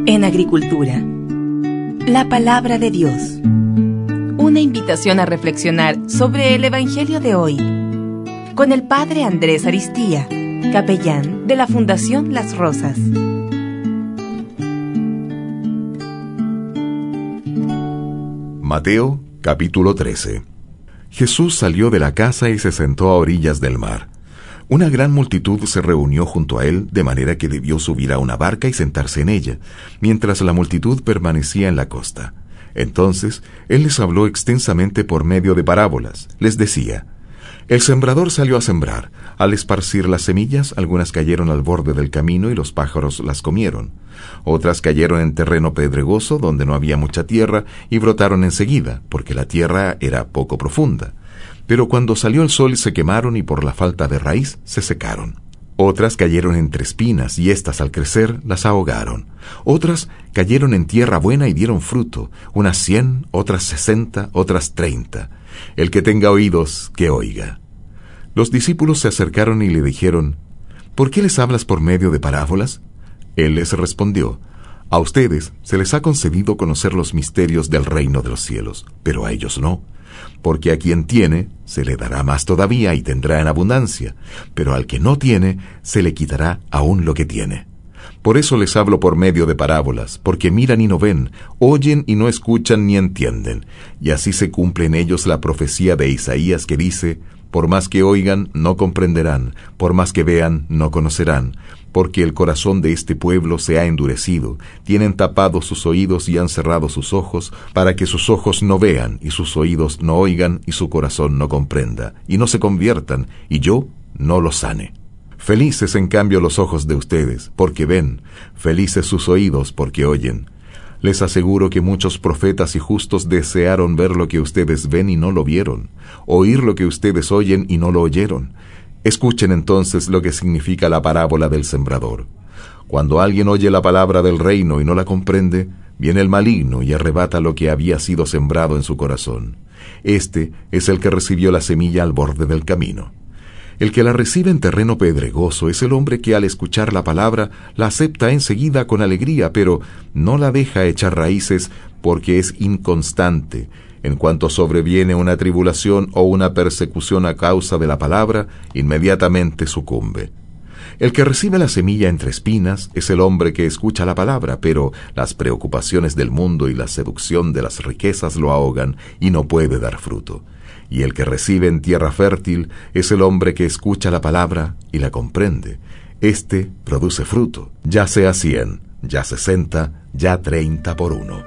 En agricultura, la palabra de Dios. Una invitación a reflexionar sobre el Evangelio de hoy, con el Padre Andrés Aristía, capellán de la Fundación Las Rosas. Mateo, capítulo 13. Jesús salió de la casa y se sentó a orillas del mar. Una gran multitud se reunió junto a él, de manera que debió subir a una barca y sentarse en ella, mientras la multitud permanecía en la costa. Entonces, él les habló extensamente por medio de parábolas. Les decía: el sembrador salió a sembrar. Al esparcir las semillas, algunas cayeron al borde del camino y los pájaros las comieron. Otras cayeron en terreno pedregoso, donde no había mucha tierra, y brotaron enseguida, porque la tierra era poco profunda. Pero cuando salió el sol se quemaron y por la falta de raíz se secaron. Otras cayeron entre espinas y éstas al crecer las ahogaron. Otras cayeron en tierra buena y dieron fruto, unas 100, otras 60, otras 30. El que tenga oídos, que oiga. Los discípulos se acercaron y le dijeron: ¿por qué les hablas por medio de parábolas? Él les respondió: a ustedes se les ha concedido conocer los misterios del reino de los cielos, pero a ellos no. Porque a quien tiene, se le dará más todavía y tendrá en abundancia, pero al que no tiene, se le quitará aún lo que tiene. Por eso les hablo por medio de parábolas, porque miran y no ven, oyen y no escuchan ni entienden. Y así se cumple en ellos la profecía de Isaías que dice: por más que oigan, no comprenderán, por más que vean, no conocerán, porque el corazón de este pueblo se ha endurecido, tienen tapados sus oídos y han cerrado sus ojos, para que sus ojos no vean, y sus oídos no oigan, y su corazón no comprenda, y no se conviertan, y yo no los sane. Felices en cambio los ojos de ustedes, porque ven, felices sus oídos, porque oyen. Les aseguro que muchos profetas y justos desearon ver lo que ustedes ven y no lo vieron, oír lo que ustedes oyen y no lo oyeron. Escuchen entonces lo que significa la parábola del sembrador. Cuando alguien oye la palabra del reino y no la comprende, viene el maligno y arrebata lo que había sido sembrado en su corazón. Este es el que recibió la semilla al borde del camino. El que la recibe en terreno pedregoso es el hombre que al escuchar la palabra la acepta enseguida con alegría, pero no la deja echar raíces porque es inconstante. En cuanto sobreviene una tribulación o una persecución a causa de la palabra, inmediatamente sucumbe. El que recibe la semilla entre espinas es el hombre que escucha la palabra, pero las preocupaciones del mundo y la seducción de las riquezas lo ahogan y no puede dar fruto. Y el que recibe en tierra fértil es el hombre que escucha la palabra y la comprende. Este produce fruto, ya sea 100, ya 60, ya 30 por uno.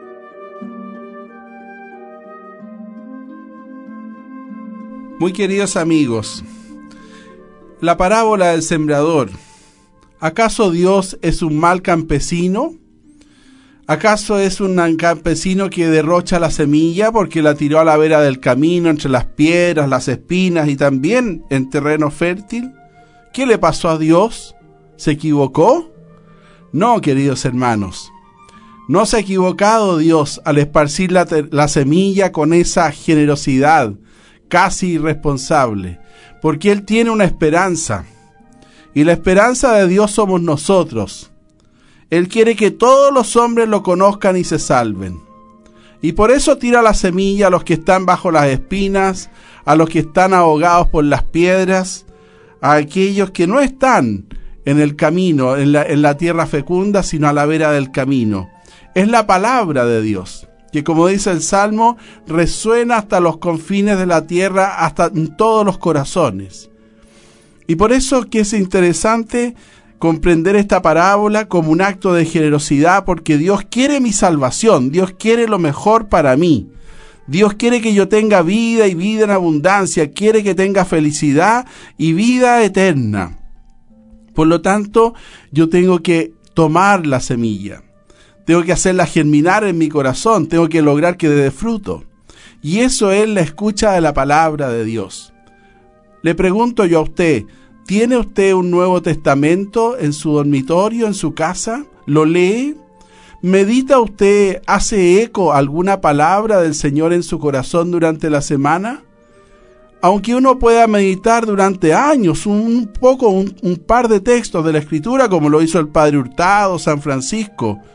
Muy queridos amigos, la parábola del sembrador. ¿Acaso Dios es un mal campesino? ¿Acaso es un campesino que derrocha la semilla porque la tiró a la vera del camino, entre las piedras, las espinas y también en terreno fértil? ¿Qué le pasó a Dios? ¿Se equivocó? No, queridos hermanos. No se ha equivocado Dios al esparcir la semilla con esa generosidad casi irresponsable, porque Él tiene una esperanza. Y la esperanza de Dios somos nosotros. Él quiere que todos los hombres lo conozcan y se salven. Y por eso tira la semilla a los que están bajo las espinas, a los que están ahogados por las piedras, a aquellos que no están en el camino, en la tierra fecunda, sino a la vera del camino. Es la palabra de Dios, que como dice el Salmo, resuena hasta los confines de la tierra, hasta en todos los corazones. Y por eso que es interesante comprender esta parábola como un acto de generosidad, porque Dios quiere mi salvación, Dios quiere lo mejor para mí. Dios quiere que yo tenga vida y vida en abundancia, quiere que tenga felicidad y vida eterna. Por lo tanto, yo tengo que tomar la semilla, tengo que hacerla germinar en mi corazón, tengo que lograr que dé fruto. Y eso es la escucha de la palabra de Dios. Le pregunto yo a usted, ¿tiene usted un Nuevo Testamento en su dormitorio, en su casa? ¿Lo lee? ¿Medita usted, hace eco alguna palabra del Señor en su corazón durante la semana? Aunque uno pueda meditar durante años un par de textos de la Escritura, como lo hizo el Padre Hurtado, San Francisco,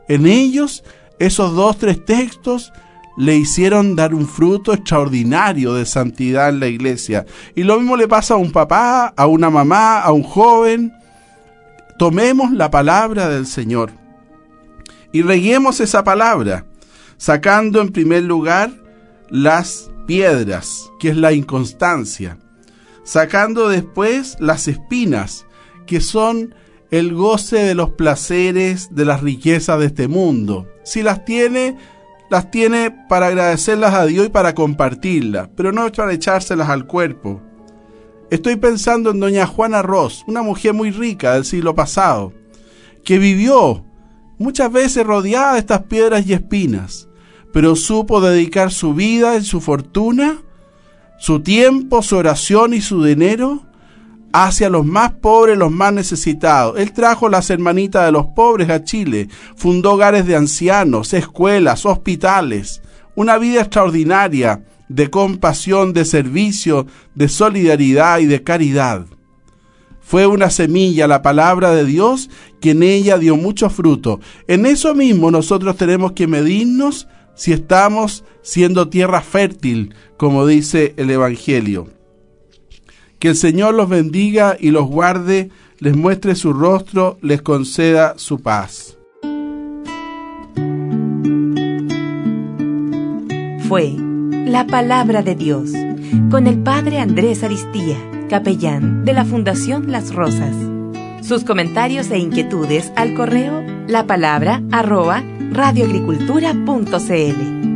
En ellos, esos 2-3 textos le hicieron dar un fruto extraordinario de santidad en la iglesia. Y lo mismo le pasa a un papá, a una mamá, a un joven. Tomemos la palabra del Señor y reguemos esa palabra, sacando en primer lugar las piedras, que es la inconstancia, sacando después las espinas, que son el goce de los placeres, de las riquezas de este mundo. Si las tiene para agradecerlas a Dios y para compartirlas, pero no para echárselas al cuerpo. Estoy pensando en doña Juana Ros, una mujer muy rica del siglo pasado, que vivió muchas veces rodeada de estas piedras y espinas, pero supo dedicar su vida y su fortuna, su tiempo, su oración y su dinero hacia los más pobres, los más necesitados. Él trajo las hermanitas de los pobres a Chile, fundó hogares de ancianos, escuelas, hospitales, una vida extraordinaria de compasión, de servicio, de solidaridad y de caridad. Fue una semilla, la palabra de Dios, que en ella dio mucho fruto. En eso mismo nosotros tenemos que medirnos si estamos siendo tierra fértil, como dice el Evangelio. Que el Señor los bendiga y los guarde, les muestre su rostro, les conceda su paz. Fue la palabra de Dios, con el Padre Andrés Aristía, capellán de la Fundación Las Rosas. Sus comentarios e inquietudes al correo lapalabra@radioagricultura.cl.